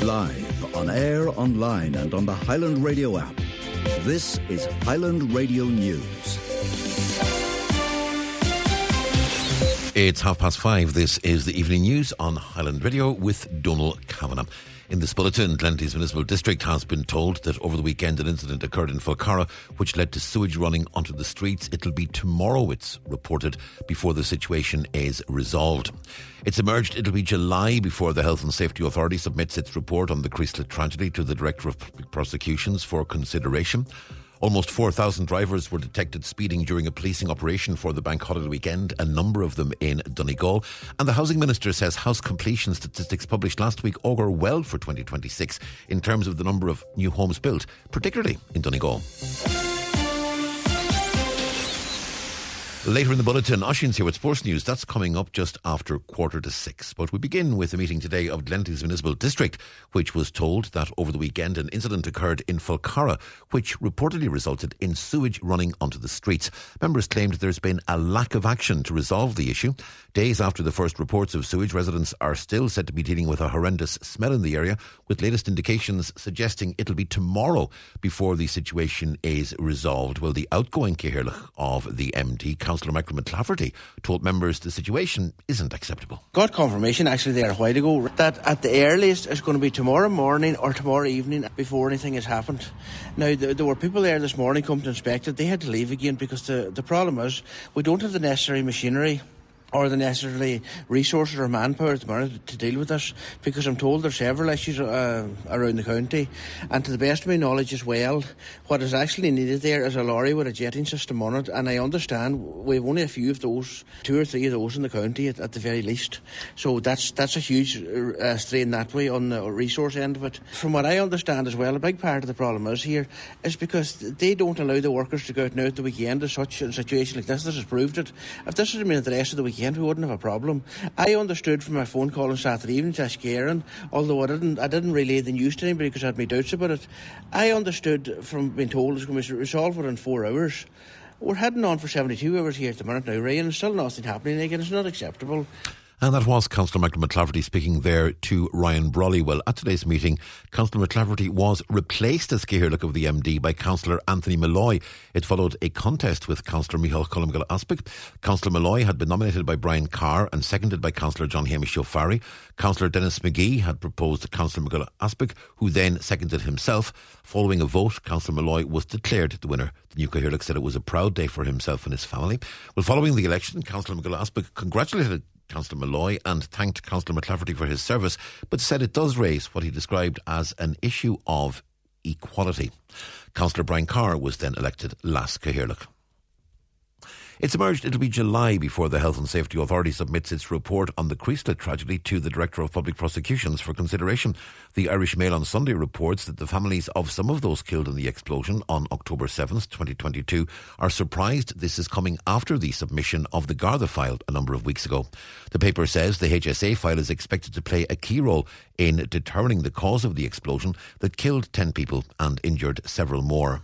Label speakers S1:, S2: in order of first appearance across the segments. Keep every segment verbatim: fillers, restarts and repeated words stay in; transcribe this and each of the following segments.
S1: Live, on air, online and on the Highland Radio app. This is Highland Radio News.
S2: It's half past five. This is the evening news on Highland Radio with Donal Kavanagh. In this bulletin, Glenties Municipal District has been told that over the weekend an incident occurred in Falcarra which led to sewage running onto the streets. It'll be tomorrow, it's reported, before the situation is resolved. It's emerged it'll be July before the Health and Safety Authority submits its report on the Creaslet tragedy to the Director of Public Prosecutions for consideration. Almost four thousand drivers were detected speeding during a policing operation for the bank holiday weekend, a number of them in Donegal. And the Housing Minister says house completion statistics published last week augur well for twenty twenty-six in terms of the number of new homes built, particularly in Donegal. Later in the bulletin, Oisín's here with Sports News. That's coming up just after quarter to six. But we begin with a meeting today of Glenties Municipal District, which was told that over the weekend an incident occurred in Falcarra, which reportedly resulted in sewage running onto the streets. Members claimed there's been a lack of action to resolve the issue. Days after the first reports of sewage, residents are still said to be dealing with a horrendous smell in the area, with latest indications suggesting it'll be tomorrow before the situation is resolved. Well, the outgoing Cathaoirleach of the M D, Councillor Michael McClafferty, told members the situation isn't acceptable.
S3: Got confirmation actually there a while ago that at the earliest it's going to be tomorrow morning or tomorrow evening before anything has happened. Now there, there were people there this morning come to inspect it. They had to leave again because the, the problem is we don't have the necessary machinery or the necessarily resources or manpower at the moment to deal with this, because I'm told there's several issues uh, around the county, and to the best of my knowledge as well, what is actually needed there is a lorry with a jetting system on it, and I understand we've only a few of those, two or three of those in the county at, at the very least, so that's that's a huge uh, strain that way on the resource end of it. From what I understand as well, a big part of the problem is here is because they don't allow the workers to go out now at the weekend as such. In a situation like this, this has proved it. If this had been the rest of the weekend, we wouldn't have a problem. I understood from my phone call on Saturday evening to Ascaran, although I didn't I didn't relay the news to anybody because I had my doubts about it. I understood from being told it's going to be resolved within four hours. We're heading on for seventy-two hours here at the minute now, Ray, and still nothing happening again. It's not acceptable.
S2: And that was Councillor Michael McClafferty speaking there to Ryan Brawley. Well, at today's meeting, Councillor McClafferty was replaced as Cathaoirleach of the M D by Councillor Anthony Malloy. It followed a contest with Councillor Micheál Columcille-Aspic. Councillor Malloy had been nominated by Brian Carr and seconded by Councillor John Hamish O'Farry. Councillor Dennis McGee had proposed Councillor Micheál-Aspic, who then seconded himself. Following a vote, Councillor Malloy was declared the winner. The new Cathaoirleach said it was a proud day for himself and his family. Well, following the election, Councillor Micheál-Aspic congratulated Councillor Malloy and thanked Councillor McClafferty for his service, but said it does raise what he described as an issue of equality. Councillor Brian Carr was then elected last Cathaoirleach. It's emerged it'll be July before the Health and Safety Authority submits its report on the Creaslet tragedy to the Director of Public Prosecutions for consideration. The Irish Mail on Sunday reports that the families of some of those killed in the explosion on October seventh, twenty twenty-two are surprised this is coming after the submission of the Garda file a number of weeks ago. The paper says the H S A file is expected to play a key role in determining the cause of the explosion that killed ten people and injured several more.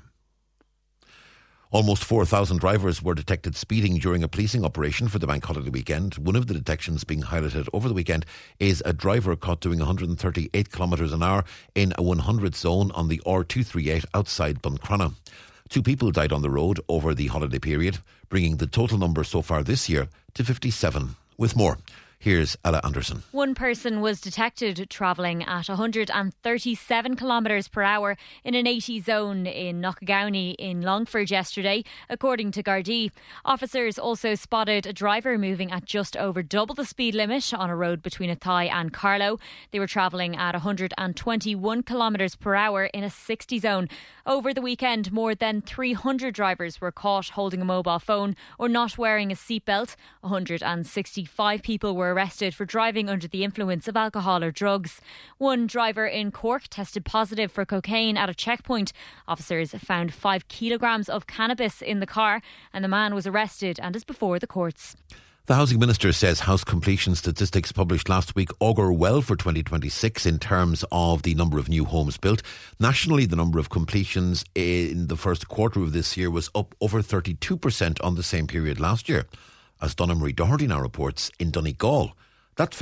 S2: Almost four thousand drivers were detected speeding during a policing operation for the bank holiday weekend. One of the detections being highlighted over the weekend is a driver caught doing one hundred thirty-eight kilometres an hour in a one hundred zone on the R two thirty-eight outside Buncrana. Two people died on the road over the holiday period, bringing the total number so far this year to fifty-seven. With more, here's Ella Anderson.
S4: One person was detected travelling at one hundred thirty-seven kilometres per hour in an eighty zone in Knockagownie in Longford yesterday, according to Gardaí. Officers also spotted a driver moving at just over double the speed limit on a road between Athy and Carlow. They were travelling at one hundred twenty-one kilometres per hour in a sixty zone. Over the weekend, more than three hundred drivers were caught holding a mobile phone or not wearing a seatbelt. one hundred sixty-five people were arrested for driving under the influence of alcohol or drugs. One driver in Cork tested positive for cocaine at a checkpoint. Officers found five kilograms of cannabis in the car and the man was arrested and is before the courts.
S2: The Housing Minister says house completion statistics published last week augur well for twenty twenty-six in terms of the number of new homes built. Nationally, the number of completions in the first quarter of this year was up over thirty-two percent on the same period last year. As Donna Marie Doherty now reports, in Donegal, that figure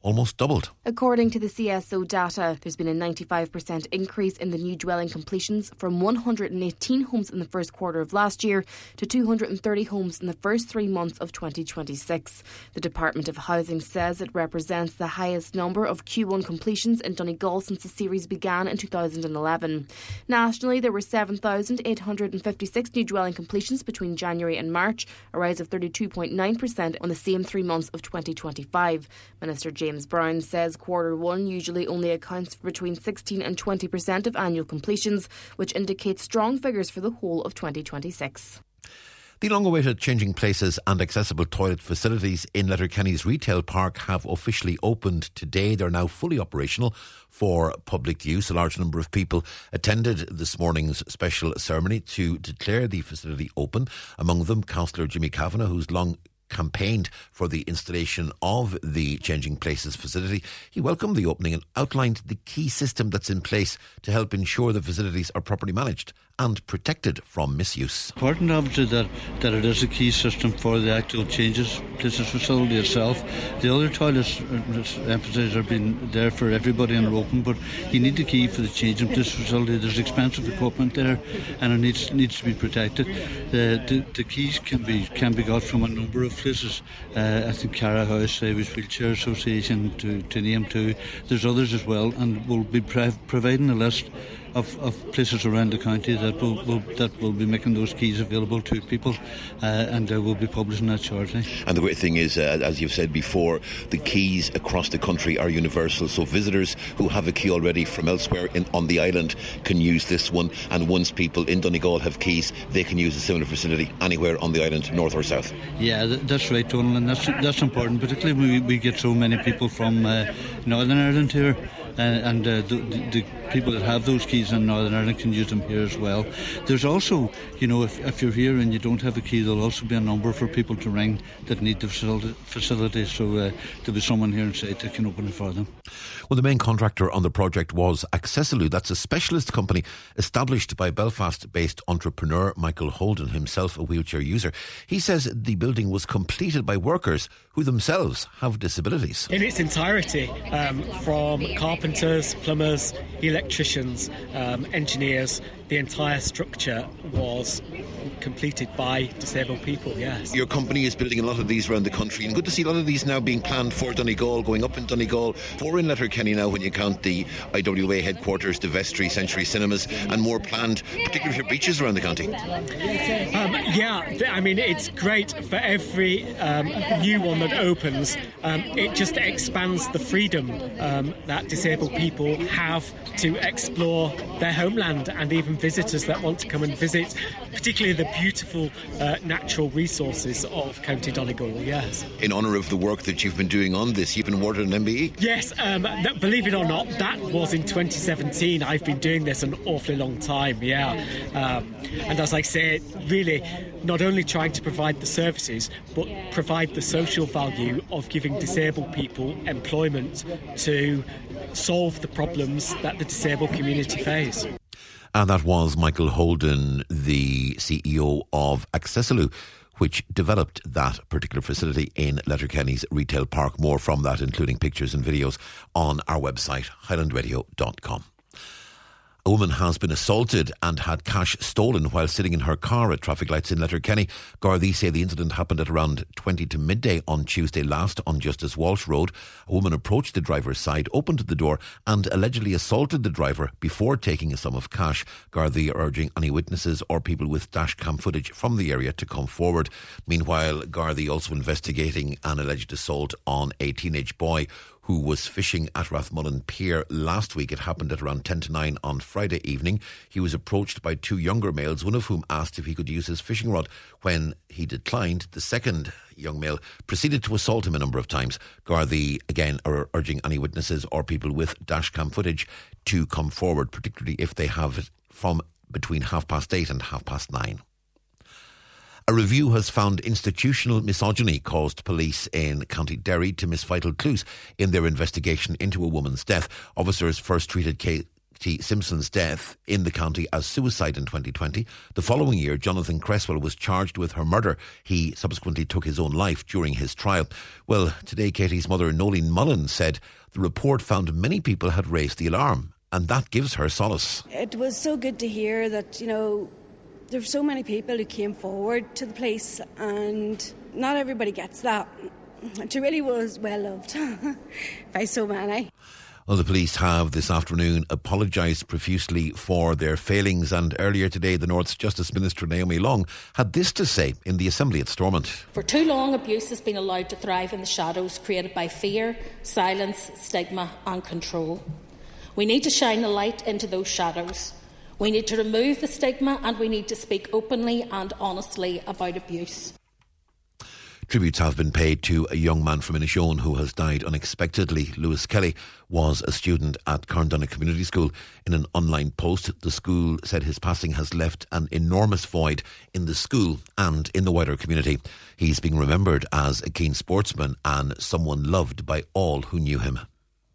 S2: almost doubled.
S5: According to the C S O data, there's been a ninety-five percent increase in the new dwelling completions from one hundred eighteen homes in the first quarter of last year to two hundred thirty homes in the first three months of twenty twenty-six. The Department of Housing says it represents the highest number of Q one completions in Donegal since the series began in two thousand eleven. Nationally, there were seven thousand eight hundred fifty-six new dwelling completions between January and March, a rise of thirty-two point nine percent on the same three months of twenty twenty-five. Minister James Brown says quarter one usually only accounts for between sixteen and twenty percent of annual completions, which indicates strong figures for the whole of twenty twenty-six.
S2: The long-awaited changing places and accessible toilet facilities in Letterkenny's retail park have officially opened today. They're now fully operational for public use. A large number of people attended this morning's special ceremony to declare the facility open. Among them, Councillor Jimmy Kavanagh, who's long campaigned for the installation of the Changing Places facility. He welcomed the opening and outlined the key system that's in place to help ensure the facilities are properly managed and protected from misuse.
S6: Important obviously that, that it is a key system for the actual Changes Places facility itself. The other toilets, emphasize, are being there for everybody and are open, but you need the key for the Changing Places facility. There's expensive equipment there and it needs needs to be protected. Uh, the, the keys can be can be got from a number of places. Uh, I think Cara House, Irish Wheelchair Association, to, to name two. There's others as well, and we'll be pre- providing a list Of, of places around the county that will, will that will be making those keys available to people, uh, and uh, we'll be publishing that shortly.
S7: And the great thing is, uh, as you've said before, the keys across the country are universal, so visitors who have a key already from elsewhere in, on the island can use this one, and once people in Donegal have keys, they can use a similar facility anywhere on the island, north or south.
S6: Yeah, that's right, Donald, and that's, that's important, particularly when we, we get so many people from uh, Northern Ireland here. Uh, and uh, the, the, the people that have those keys in Northern Ireland can use them here as well. There's also, you know, if, if you're here and you don't have a key, there'll also be a number for people to ring that need the facility, facility so uh, there'll be someone here inside that can open it for them.
S2: Well, the main contractor on the project was Accessilu. That's a specialist company established by Belfast-based entrepreneur Michael Holden, himself a wheelchair user. He says the building was completed by workers who themselves have disabilities.
S8: In its entirety, um, from carpenters, plumbers, electricians, um, engineers, the entire structure was completed by disabled people, yes.
S7: Your company is building a lot of these around the country, and good to see a lot of these now being planned for Donegal, going up in Donegal, four in Letterkenny now when you count the I W A headquarters, the Vestry, Century Cinemas, and more planned, particularly for beaches around the county.
S8: Um, yeah, I mean, it's great for every um, new one that opens. Um, it just expands the freedom um, that disabled people have to explore their homeland, and even visitors that want to come and visit, particularly the beautiful uh, natural resources of County Donegal, yes.
S7: In honour of the work that you've been doing on this, you've been awarded an M B E?
S8: Yes, um, that, believe it or not, that was in twenty seventeen. I've been doing this an awfully long time, yeah. Um, and as I say, really not only trying to provide the services, but provide the social value of giving disabled people employment to solve the problems that the disabled community face.
S2: And that was Michael Holden, the C E O of Accessilu, which developed that particular facility in Letterkenny's retail park. More from that, including pictures and videos, on our website, highland radio dot com. A woman has been assaulted and had cash stolen while sitting in her car at traffic lights in Letterkenny. Gardaí say the incident happened at around twenty to midday on Tuesday last on Justice Walsh Road. A woman approached the driver's side, opened the door and allegedly assaulted the driver before taking a sum of cash. Gardaí are urging any witnesses or people with dash cam footage from the area to come forward. Meanwhile, Gardaí also investigating an alleged assault on a teenage boy who was fishing at Rathmullen Pier last week. It happened at around ten to nine on Friday evening. He was approached by two younger males, one of whom asked if he could use his fishing rod. When he declined, the second young male proceeded to assault him a number of times. Gardaí, again, are urging any witnesses or people with dashcam footage to come forward, particularly if they have it from between half past eight and half past nine. A review has found institutional misogyny caused police in County Derry to miss vital clues in their investigation into a woman's death. Officers first treated case Simpson's death in the county as suicide in twenty twenty. The following year, Jonathan Cresswell was charged with her murder. He subsequently took his own life during his trial. Well, today Katie's mother, Nolene Mullen, said the report found many people had raised the alarm, and that gives her solace.
S9: It was so good to hear that, you know, there were so many people who came forward to the police, and not everybody gets that. She really was well loved by so many.
S2: Well, the police have this afternoon apologised profusely for their failings, and earlier today the North's Justice Minister Naomi Long had this to say in the Assembly at Stormont.
S10: For too long, abuse has been allowed to thrive in the shadows created by fear, silence, stigma and control. We need to shine a light into those shadows. We need to remove the stigma, and we need to speak openly and honestly about abuse.
S2: Tributes have been paid to a young man from Inishowen who has died unexpectedly. Lewis Kelly was a student at Carndonagh Community School. In an online post, the school said his passing has left an enormous void in the school and in the wider community. He's being remembered as a keen sportsman and someone loved by all who knew him.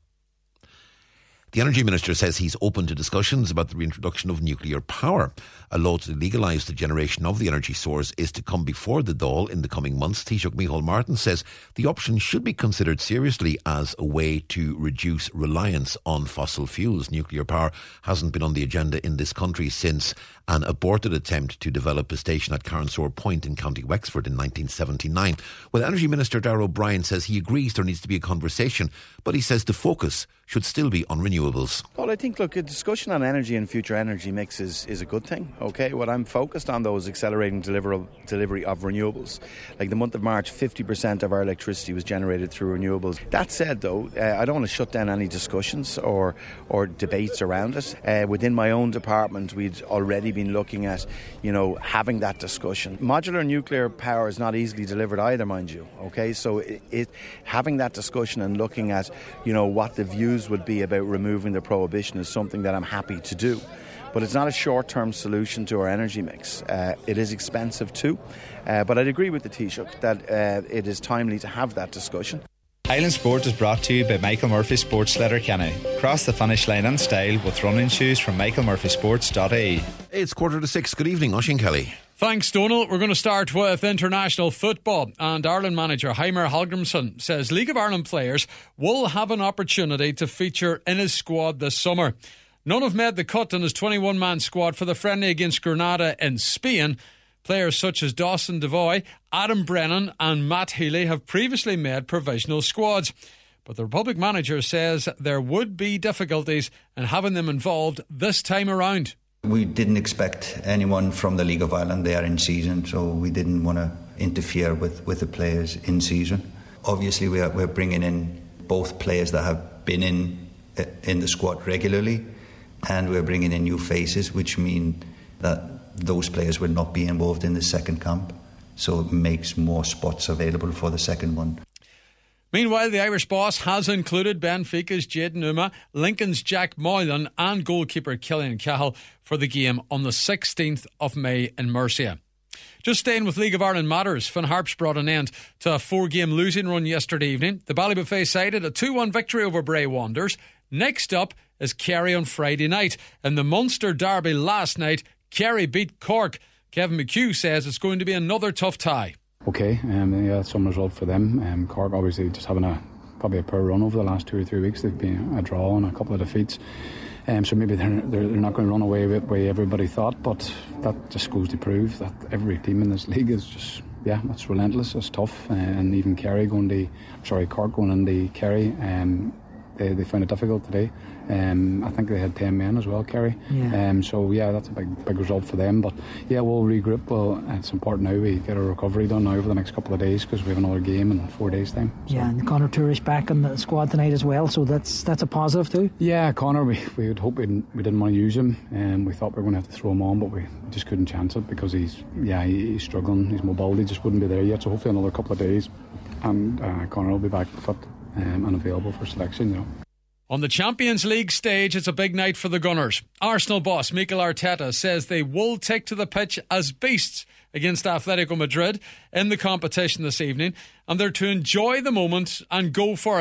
S2: The Energy Minister says he's open to discussions about the reintroduction of nuclear power. A law to legalise the generation of the energy source is to come before the Dáil in the coming months. Taoiseach Micheál Martin says the option should be considered seriously as a way to reduce reliance on fossil fuels. Nuclear power hasn't been on the agenda in this country since an aborted attempt to develop a station at Carnsore Point in County Wexford in nineteen seventy-nine. Well, Energy Minister Darragh O'Brien says he agrees there needs to be a conversation, but he says the focus should still be on renewables.
S11: Well, I think, look, a discussion on energy and future energy mix is, is a good thing, okay? What I'm focused on, though, is accelerating deliver, delivery of renewables. Like the month of March, fifty percent of our electricity was generated through renewables. That said, though, uh, I don't want to shut down any discussions or, or debates around it. Uh, within my own department, we'd already been looking at, you know, having that discussion. Modular nuclear power is not easily delivered either, mind you, okay? So it, it having that discussion and looking at, you know, what the views would be about removing the prohibition is something that I'm happy to do. But it's not a short-term solution to our energy mix. Uh, it is expensive too, uh, but I'd agree with the Taoiseach that uh, it is timely to have that discussion.
S12: Highland Sport is brought to you by Michael Murphy Sports Letterkenny. Cross the finish line in style with running shoes from michael murphy sports dot I E.
S2: It's quarter to six. Good evening, Oisín Kelly.
S13: Thanks, Donal. We're going to start with international football, and Ireland manager Heimer Hallgrímsson says League of Ireland players will have an opportunity to feature in his squad this summer. None have made the cut in his twenty-one man squad for the friendly against Grenada in Spain. Players such as Dawson Devoy, Adam Brennan and Matt Healy have previously made provisional squads. But the Republic manager says there would be difficulties in having them involved this time around.
S14: We didn't expect anyone from the League of Ireland there in season, so we didn't want to interfere with, with the players in season. Obviously, we are, we're bringing in both players that have been in in the squad regularly, and we're bringing in new faces, which mean that those players will not be involved in the second camp, so it makes more spots available for the second one.
S13: Meanwhile, the Irish boss has included Benfica's Jayden Numa, Lincoln's Jack Moylan and goalkeeper Killian Cahill for the game on the sixteenth of May in Murcia. Just staying with League of Ireland matters, Finn Harps brought an end to a four-game losing run yesterday evening. The Ballybuffet side had a two one victory over Bray Wanderers. Next up is Kerry on Friday night. In the Munster derby last night, Kerry beat Cork. Kevin McHugh says it's going to be another tough tie.
S15: Okay, um, yeah, some result for them. Um, Cork obviously just having a probably a poor run over the last two or three weeks. They've been a draw and a couple of defeats. Um, so maybe they're, they're, they're not going to run away with the way everybody thought, but that just goes to prove that every team in this league is just, yeah, it's relentless, it's tough. Uh, and even Kerry going to, sorry, Cork going into Kerry, um, they, they found it difficult today. Um, I think they had ten men as well, Kerry. Yeah. Um, so yeah, that's a big big result for them. But yeah, we'll regroup. Well, it's important now we get a recovery done now over the next couple of days because we have another game in four days' time. So.
S16: Yeah, and Conor Tourish back in the squad tonight as well, so that's that's a positive too.
S15: Yeah, Conor, we we would hope we didn't, we didn't want to use him, and um, we thought we were going to have to throw him on, but we just couldn't chance it because he's yeah he, he's struggling. His mobility just wouldn't be there yet. So hopefully another couple of days, and uh, Conor will be back fit um, and available for selection. You know.
S13: On the Champions League stage, it's a big night for the Gunners. Arsenal boss Mikel Arteta says they will take to the pitch as beasts against Atletico Madrid in the competition this evening, and they're to enjoy the moment and go for it.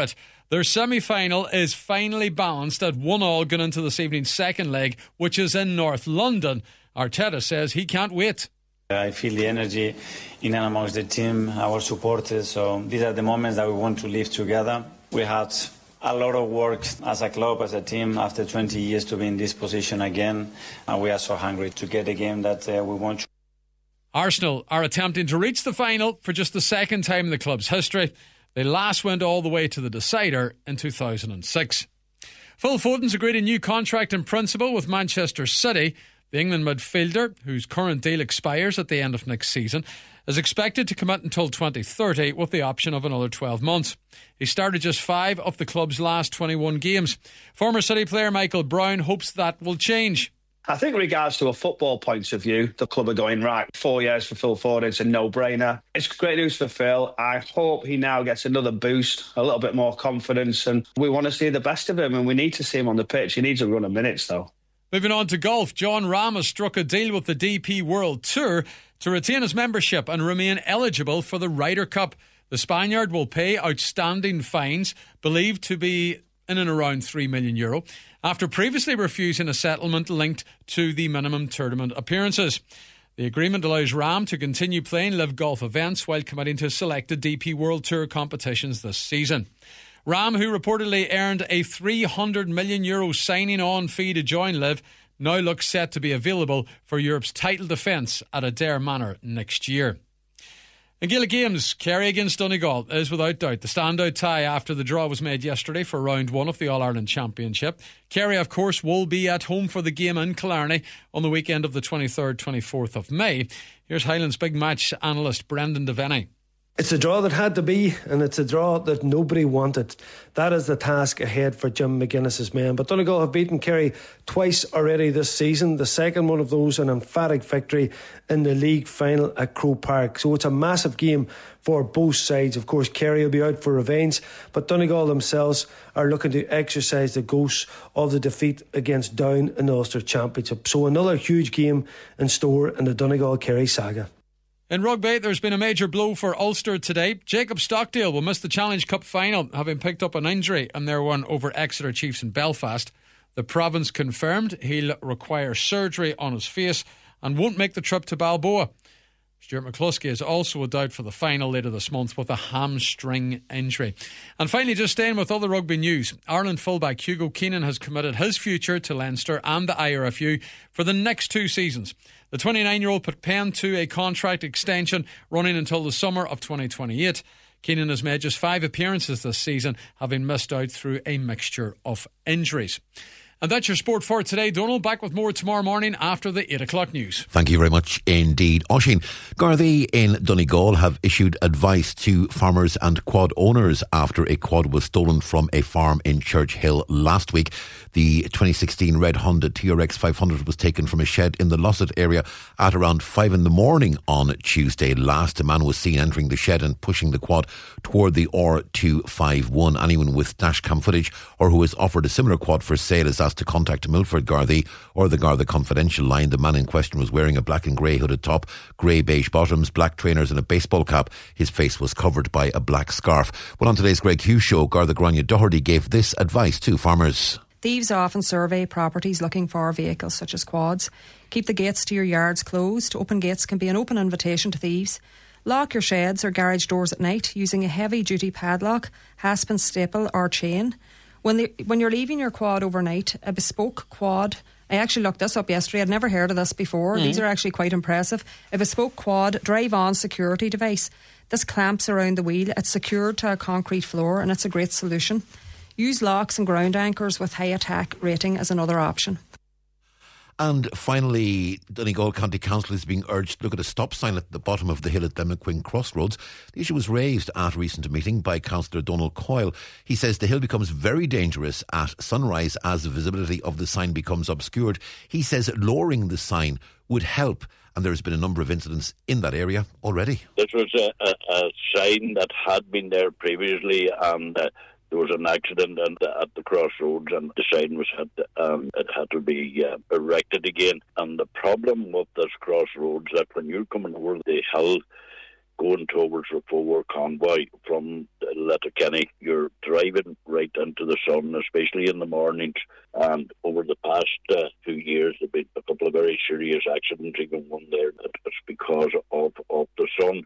S13: Their semi-final is finally balanced at one all going into this evening's second leg, which is in North London. Arteta says he can't wait.
S17: I feel the energy in and amongst the team, our supporters. So these are the moments that we want to live together. We had a lot of work as a club, as a team, after twenty years to be in this position again. And we are so hungry to get a game that uh, we want to.
S13: Arsenal are attempting to reach the final for just the second time in the club's history. They last went all the way to the decider in two thousand six. Phil Foden's agreed a new contract in principle with Manchester City. The England midfielder, whose current deal expires at the end of next season, is expected to commit until twenty thirty with the option of another twelve months. He started just five of the club's last twenty-one games. Former City player Michael Brown hopes that will change.
S18: I think in regards to a football point of view, the club are going, right, four years for Phil Foden, it's a no-brainer. It's great news for Phil. I hope he now gets another boost, a little bit more confidence, and we want to see the best of him, and we need to see him on the pitch. He needs a run of minutes, though.
S13: Moving on to golf, Jon Rahm has struck a deal with the D P World Tour to retain his membership and remain eligible for the Ryder Cup. The Spaniard will pay outstanding fines, believed to be in and around three million euro, after previously refusing a settlement linked to the minimum tournament appearances. The agreement allows Rahm to continue playing live golf events while committing to selected D P World Tour competitions this season. Rahm, who reportedly earned a three hundred million euro signing-on fee to join Liv, now looks set to be available for Europe's title defence at Adare Manor next year. In Gaelic Games, Kerry against Donegal is without doubt the standout tie after the draw was made yesterday for round one of the All-Ireland Championship. Kerry, of course, will be at home for the game in Killarney on the weekend of the twenty-third to twenty-fourth of May. Here's Highlands big match analyst Brendan Devaney.
S19: It's a draw that had to be, and it's a draw that nobody wanted. That is the task ahead for Jim McGuinness's men. But Donegal have beaten Kerry twice already this season. The second one of those, an emphatic victory in the league final at Croke Park. So it's a massive game for both sides. Of course, Kerry will be out for revenge, but Donegal themselves are looking to exercise the ghost of the defeat against Down in the Ulster Championship. So another huge game in store in the Donegal-Kerry saga.
S13: In rugby, there's been a major blow for Ulster today. Jacob Stockdale will miss the Challenge Cup final, having picked up an injury in their one over Exeter Chiefs in Belfast. The province confirmed he'll require surgery on his face and won't make the trip to Balboa. Stuart McCluskey is also a doubt for the final later this month with a hamstring injury. And finally, just staying with other rugby news, Ireland fullback Hugo Keenan has committed his future to Leinster and the I R F U for the next two seasons. The twenty-nine-year-old put pen to a contract extension running until the summer of twenty twenty-eight. Keenan has made just five appearances this season, having missed out through a mixture of injuries. And that's your sport for today. Donald, back with more tomorrow morning after the eight o'clock news.
S2: Thank you very much indeed. Oisin, Gardaí in Donegal have issued advice to farmers and quad owners after a quad was stolen from a farm in Church Hill last week. The twenty sixteen red Honda T R X five hundred was taken from a shed in the Lossett area at around five in the morning on Tuesday last. A man was seen entering the shed and pushing the quad toward the R two fifty-one. Anyone with dashcam footage or who has offered a similar quad for sale is asked to contact Milford Gardaí or the Garda Confidential line. The man in question was wearing a black and grey hooded top, grey beige bottoms, black trainers and a baseball cap. His face was covered by a black scarf. Well, on today's Greg Hughes show, Garda Grania Doherty gave this advice to farmers.
S20: Thieves often survey properties looking for vehicles such as quads. Keep the gates to your yards closed. Open gates can be an open invitation to thieves. Lock your sheds or garage doors at night using a heavy-duty padlock, hasp, staple or chain. When, the, when you're leaving your quad overnight, a bespoke quad, I actually looked this up yesterday, I'd never heard of this before. Mm. These are actually quite impressive. A bespoke quad drive-on security device. This clamps around the wheel, it's secured to a concrete floor and it's a great solution. Use locks and ground anchors with high attack rating as another option.
S2: And finally, Donegal County Council is being urged to look at a stop sign at the bottom of the hill at Lemmaquin Crossroads. The issue was raised at a recent meeting by Councillor Donald Coyle. He says the hill becomes very dangerous at sunrise as the visibility of the sign becomes obscured. He says lowering the sign would help, and there has been a number of incidents in that area already.
S21: This was a, a, a sign that had been there previously, and uh, there was an accident and, uh, at the crossroads, and the sign was had um, it had to be uh, erected again. And the problem with this crossroads that when you're coming over the hill, going towards the forward convoy from Letterkenny. You're driving right into the sun, especially in the mornings. And over the past uh, few years, there have been a couple of very serious accidents, even one there that's because of, of the sun.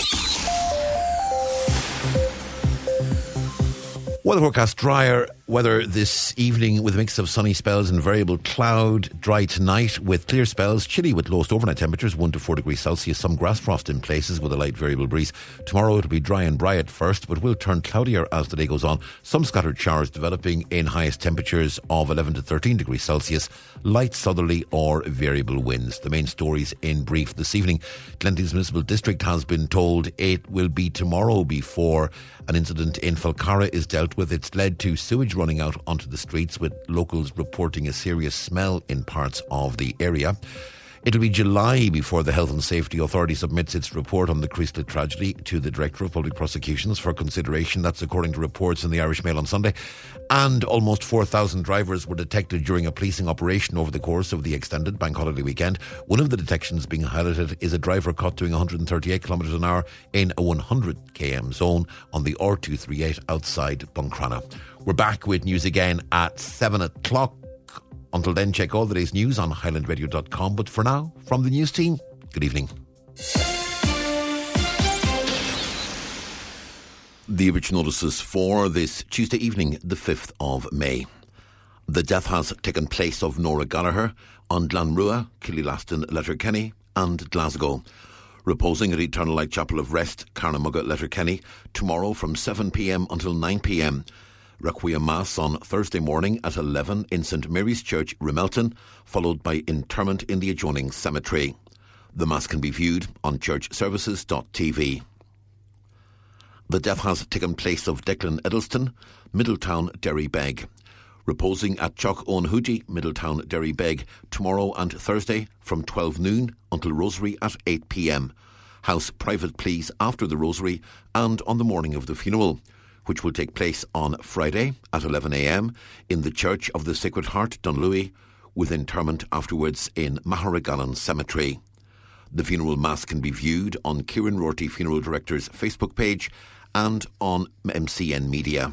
S2: Weather forecast: drier weather this evening with a mix of sunny spells and variable cloud. Dry tonight with clear spells. Chilly with lowest overnight temperatures one to four degrees Celsius. Some grass frost in places with a light variable breeze. Tomorrow it'll be dry and dry at first, but will turn cloudier as the day goes on. Some scattered showers developing in highest temperatures of eleven to thirteen degrees Celsius. Light southerly or variable winds. The main stories in brief this evening. Glenties Municipal District has been told it will be tomorrow before an incident in Falcarra is dealt with. It's led to sewage running out onto the streets, with locals reporting a serious smell in parts of the area. It'll be July before the Health and Safety Authority submits its report on the Creaslet tragedy to the Director of Public Prosecutions for consideration. That's according to reports in the Irish Mail on Sunday. And almost four thousand drivers were detected during a policing operation over the course of the extended bank holiday weekend. One of the detections being highlighted is a driver caught doing one hundred thirty-eight kilometres an hour in a one hundred kilometre zone on the R two thirty-eight outside Buncrana. We're back with news again at seven o'clock. Until then, check all the day's news on highland radio dot com. But for now, from the news team, good evening. The original notices for this Tuesday evening, the fifth of May. The death has taken place of Nora Gallagher on Glanrua, Killylaston, Letterkenny and Glasgow. Reposing at Eternal Light Chapel of Rest, Carnamugga, Letterkenny, tomorrow from seven p.m. until nine p.m. Requiem Mass on Thursday morning at eleven in St Mary's Church, Remelton, followed by interment in the adjoining cemetery. The Mass can be viewed on church services dot t v. The death has taken place of Declan Edelston, Middletown, Derrybeg. Reposing at Choch Owen Huji, Middletown, Derrybeg, tomorrow and Thursday from twelve noon until Rosary at eight p.m. House private pleas after the Rosary and on the morning of the funeral, which will take place on Friday at eleven a.m. in the Church of the Sacred Heart, Dunlewy, with interment afterwards in Maharagallan Cemetery. The funeral mass can be viewed on Kieran Rorty Funeral Director's Facebook page and on M C N Media.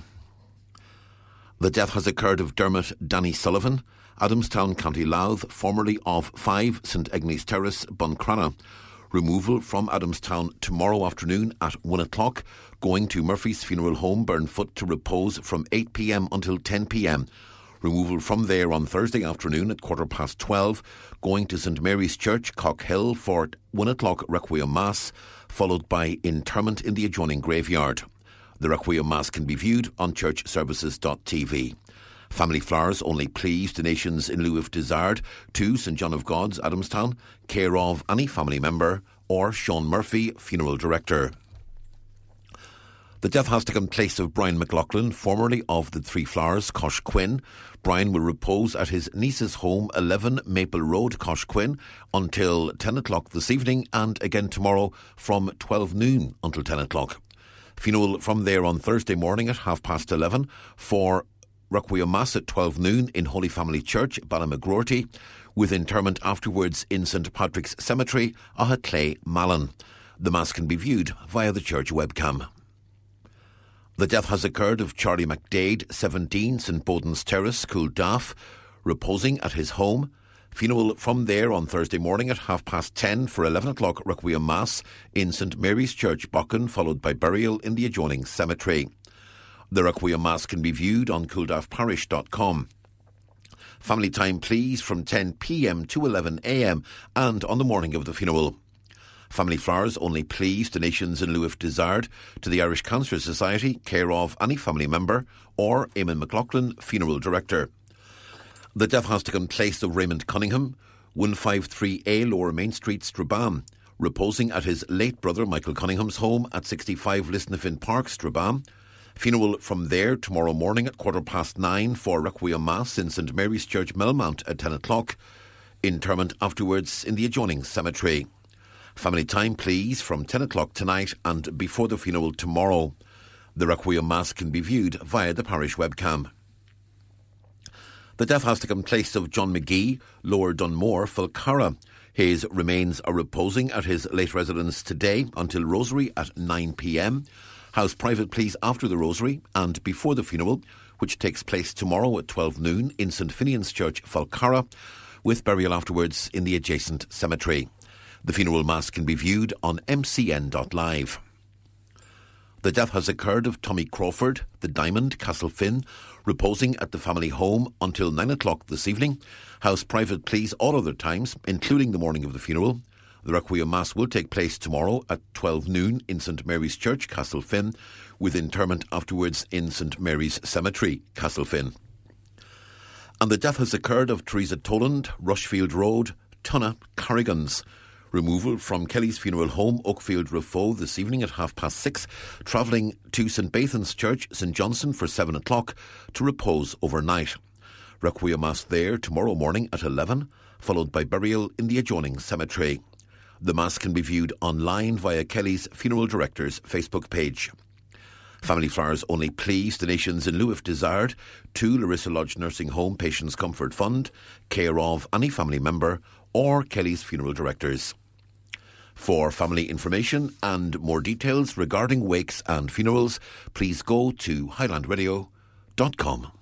S2: The death has occurred of Dermot Danny Sullivan, Adamstown, County Louth, formerly of five St Agnes Terrace, Buncrana. Removal from Adamstown tomorrow afternoon at one o'clock, going to Murphy's Funeral Home, Burnfoot, to repose from eight p.m. until ten p.m. Removal from there on Thursday afternoon at quarter past twelve, going to St Mary's Church, Cockhill, for one o'clock Requiem Mass, followed by interment in the adjoining graveyard. The Requiem Mass can be viewed on church services dot t v. Family flowers only, please. Donations in lieu if desired to St John of God's, Adamstown, care of any family member or Sean Murphy, Funeral Director. The death has taken place of Brian McLaughlin, formerly of the Three Flowers, Coshquin. Brian will repose at his niece's home, eleven Maple Road, Coshquin, until ten o'clock this evening, and again tomorrow from twelve noon until ten o'clock. Funeral from there on Thursday morning at half past eleven for Requiem Mass at twelve noon in Holy Family Church, Ballymacrorty, with interment afterwards in St Patrick's Cemetery, Ahaclay, Malin. The Mass can be viewed via the church webcam. The death has occurred of Charlie McDade, seventeen, St Boden's Terrace, Cooldaff, reposing at his home. Funeral from there on Thursday morning at half past ten for eleven o'clock Requiem Mass in St Mary's Church, Buchan, followed by burial in the adjoining cemetery. The Requiem Mass can be viewed on cooldaff parish dot com. Family time, please, from ten p.m. to eleven a.m. and on the morning of the funeral. Family flowers only, please. Donations in lieu if desired to the Irish Cancer Society, care of any family member or Eamon McLaughlin, Funeral Director. The death has taken place of Raymond Cunningham, one fifty-three A Lower Main Street, Strabane, reposing at his late brother Michael Cunningham's home at sixty-five Lisnafin Park, Strabane. Funeral from there tomorrow morning at quarter past nine for Requiem Mass in St Mary's Church, Melmount at ten o'clock. Interment afterwards in the adjoining cemetery. Family time, please, from ten o'clock tonight and before the funeral tomorrow. The Requiem Mass can be viewed via the parish webcam. The death has taken place of John McGee, Lower Dunmore, Falcarra. His remains are reposing at his late residence today until Rosary at nine p m. House private pleas after the Rosary and before the funeral, which takes place tomorrow at twelve noon in St Finian's Church, Falcarra, with burial afterwards in the adjacent cemetery. The funeral mass can be viewed on m c n dot live. The death has occurred of Tommy Crawford, the Diamond, Castlefin, reposing at the family home until nine o'clock this evening. House private pleas all other times, including the morning of the funeral. The Requiem Mass will take place tomorrow at twelve noon in St Mary's Church, Castlefin, with interment afterwards in St Mary's Cemetery, Castlefin. And the death has occurred of Teresa Toland, Rushfield Road, Tunna, Corrigans. Removal from Kelly's funeral home, Oakfield Rafo, this evening at half past six, travelling to St Bathan's Church, St Johnson, for seven o'clock to repose overnight. Requiem Mass there tomorrow morning at eleven, followed by burial in the adjoining cemetery. The Mass can be viewed online via Kelly's Funeral Director's Facebook page. Family Flowers only please donations in lieu if desired to Larissa Lodge Nursing Home Patients Comfort Fund, care of any family member or Kelly's Funeral Directors. For family information and more details regarding wakes and funerals, please go to highland radio dot com.